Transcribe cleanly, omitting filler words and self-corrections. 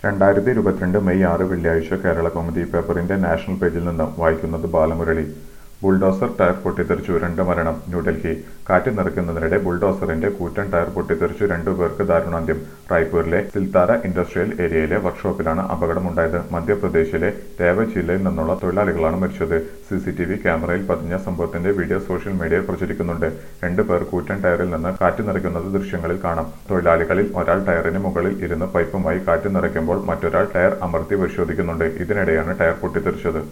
2022 May 6 വെള്ളിയാഴ്ച കേരളകൗമുദി പേപ്പറിന്റെ national പേജിൽ നിന്ന് വായിക്കുന്നത് ബാലമുരളി. ബുൾഡോസർ ടയർ പൊട്ടിത്തെറിച്ചു, 2 മരണം. ന്യൂഡൽഹി. കാറ്റ് നിറയ്ക്കുന്നതിനിടെ ബുൾഡോസറിന്റെ കൂറ്റൻ ടയർ പൊട്ടിത്തെറിച്ചു, 2 പേർക്ക് ദാരുണാന്ത്യം. റായ്പൂരിലെ സിൽത്താര ഇൻഡസ്ട്രിയൽ ഏരിയയിലെ വർക്ക്ഷോപ്പിലാണ് അപകടമുണ്ടായത്. മധ്യപ്രദേശിലെ രേവ ജില്ലയിൽ നിന്നുള്ള തൊഴിലാളികളാണ് മരിച്ചത്. സിസിടിവി ക്യാമറയിൽ പതിഞ്ഞ സംഭവത്തിന്റെ വീഡിയോ സോഷ്യൽ മീഡിയയിൽ പ്രചരിക്കുന്നുണ്ട്. 2 പേർ കൂറ്റൻ ടയറിൽ നിന്ന് കാറ്റ് നിറയ്ക്കുന്നത് ദൃശ്യങ്ങളിൽ കാണാം. തൊഴിലാളികളിൽ ഒരാൾ ടയറിന് മുകളിൽ ഇരുന്ന് പൈപ്പുമായി കാറ്റ് നിറയ്ക്കുമ്പോൾ മറ്റൊരാൾ ടയർ അമർത്തി പരിശോധിക്കുന്നുണ്ട്. ഇതിനിടെയാണ് ടയർ പൊട്ടിത്തെറിച്ചത്.